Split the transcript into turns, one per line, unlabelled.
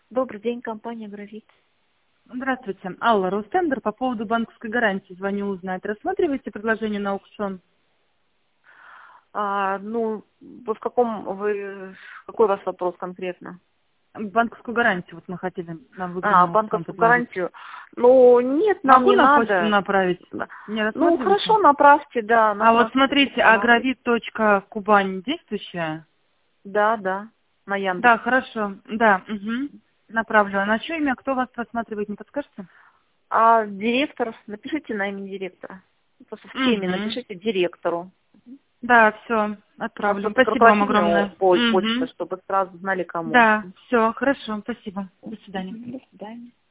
Добрый день, компания «Гравит».
Здравствуйте. Алла, Ростендер. По поводу банковской гарантии звоню узнать. Рассматриваете предложение на аукцион?
Какой у вас вопрос конкретно?
Банковскую гарантию вот мы хотели на выгодный аукцион
Банковскую
предложить.
гарантию. Ну, нет, нам
Могу
не
на почту
надо.
направить?
Да.
Не
Ну,
рассматриваете?
хорошо, направьте, да.
А вот
направьте,
смотрите,
посмотрим.
agravit.кубань действующая?
Да, на Яндекс.
Да, хорошо. Да, угу. Направлю. А на чье имя? Кто вас рассматривает, не подскажете?
Директор, напишите на имя директора. Просто в теме
Угу.
напишите директору.
Да, все,
У нас
отправлю.
просто
Спасибо вам
корпоративная
огромное.
почта,
Угу.
чтобы сразу знали, кому.
Да, все, хорошо, спасибо. До свидания.
До свидания.